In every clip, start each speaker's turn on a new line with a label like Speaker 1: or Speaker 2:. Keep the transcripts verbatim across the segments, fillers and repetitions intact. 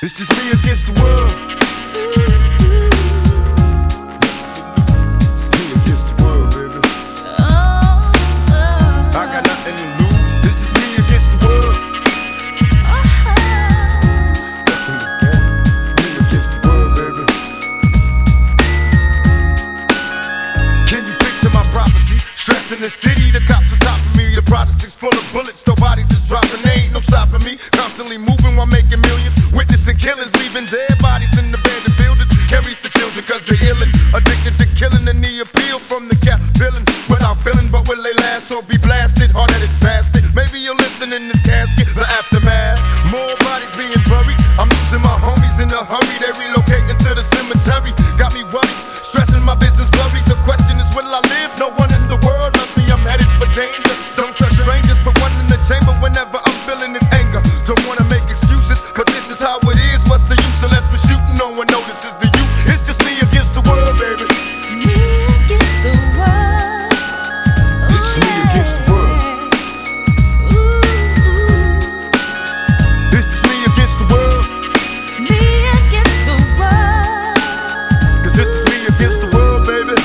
Speaker 1: It's just me against the world. It's me against the world, baby. I got nothing to lose. It's just me against the world. Nothing to gain. Me against the world, baby. Can you picture my prophecy? Stress in the city, the cops on top of me. The projects is full of bullets, no bodies is dropping. There ain't no stopping me. Constantly moving while making millions. Witnessing killings, leaving dead bodies in the abandoned buildings. Carries the children cause they're illin'. Addicted to killing and the appeal from the cap villain. Without feeling, but will they last or be blasted? Hard-headed bastard. Maybe you'll listen in this casket, the aftermath. More bodies being buried. I'm losing my homies in a hurry. They relocating to the cemetery. Got me worried, stressing my business blurry. The question is, will I live? No one in the world loves me. I'm headed for danger. Don't trust strangers. Put one in the chamber whenever I'm feeling this anger. Don't wanna make excuses, cause this is how it is. What's the use unless we're shooting? No one notices the youth. It's just me against the world, baby.
Speaker 2: Me against the world.
Speaker 1: It's just me against the world.
Speaker 2: Ooh.
Speaker 1: It's just me against the world.
Speaker 2: Me against the world.
Speaker 1: Cause it's just me against the world, baby.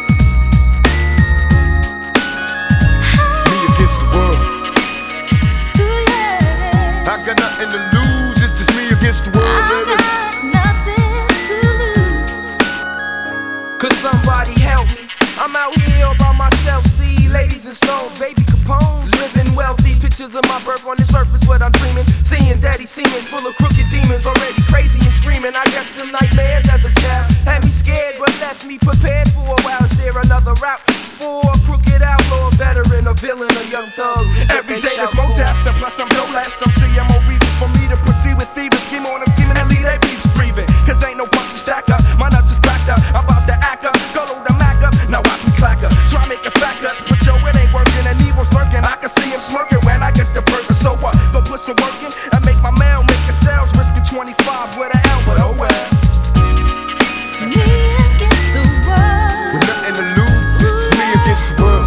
Speaker 1: Me against the world.
Speaker 2: Ooh, yeah.
Speaker 1: I got nothing to lose. It's just me against the world,
Speaker 2: I
Speaker 1: baby.
Speaker 2: got nothing to lose.
Speaker 3: Could somebody help me? I'm out here all by myself. See ladies and stones, baby Capone, living wealthy. Pictures of my birth on the surface, what I'm dreaming. Seeing daddy seeming full of crooked demons, already crazy and screaming. I guess them nightmares as a child had me scared, but left me prepared for a while. Is there another route for a crooked outlaw, a veteran, a villain, a young thug?
Speaker 4: Every day there's more death, and plus I'm no less. I'm seeing more reasons for me to proceed with thieves. Scheme on and scheming and lead their beefs breathing. Cause ain't no punch to stack up. My nuts is backed up. I'm about to act up. Go load the Mac up. Now watch me clack up. Try make it fact up. But yo, it ain't working and evil's lurking. I can see him smirking when I get the burger. So what? Go put some work in and make my mail, make a sales. Risking twenty-five with an L, but oh well.
Speaker 2: Me against the world.
Speaker 1: With nothing to lose. It's just me against the world.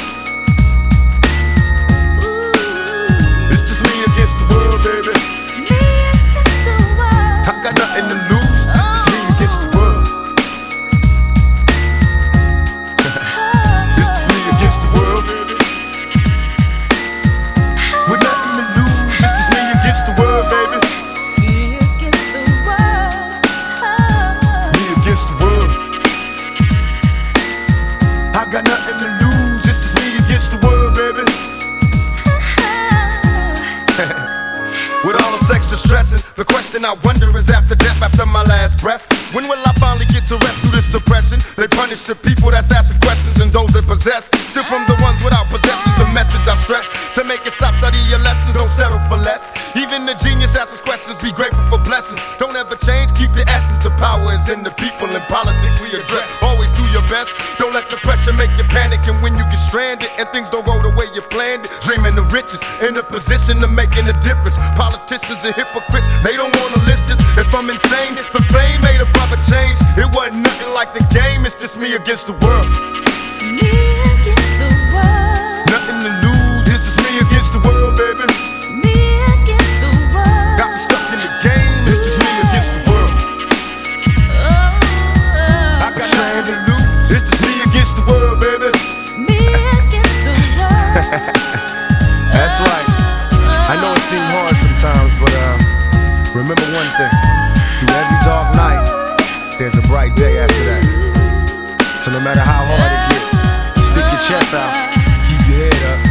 Speaker 2: Ooh.
Speaker 1: It's just me against the world, baby.
Speaker 2: Me against the world.
Speaker 1: I got nothing to lose. It's me against the world. It's just me against the world, baby. With nothing to lose. It's just me against the world, baby.
Speaker 2: Me against the world.
Speaker 1: Me against the world. I got nothing to lose. It's just me against the world, baby. With all this extra stressing, the question I wonder is after death, after my last breath, when will I finally get to rest through this suppression? They punish the people that's asking questions and those that possess. Still from the ones without possessions, the message I stress. To make it stop, study your lessons, don't settle for less. Even the genius asks us questions, be grateful for blessings. Don't ever change, keep your essence. The power is in the people, in politics we address. Always do your best, don't let the pressure make you panic. And when you get stranded and things don't go the way you planned it, dreaming of riches, in a position of making a difference. Politicians and hypocrites, they don't wanna listen. If I'm insane, the fame made a brother change. It wasn't nothing like the game, it's just me against the world.
Speaker 2: Me against the world.
Speaker 1: Nothing to lose, it's just me against the world, baby.
Speaker 2: Me against the world.
Speaker 1: Got me stuck in the game, it's just me against the world.
Speaker 2: Oh, oh.
Speaker 1: I got nothing to lose, it's just me against the world, baby.
Speaker 2: Me against the world.
Speaker 1: That's right. I know it seems hard sometimes, but uh, remember one thing. Through every dark night, there's a bright day after that. So no matter how hard it gets, you stick your chest out, keep your head up.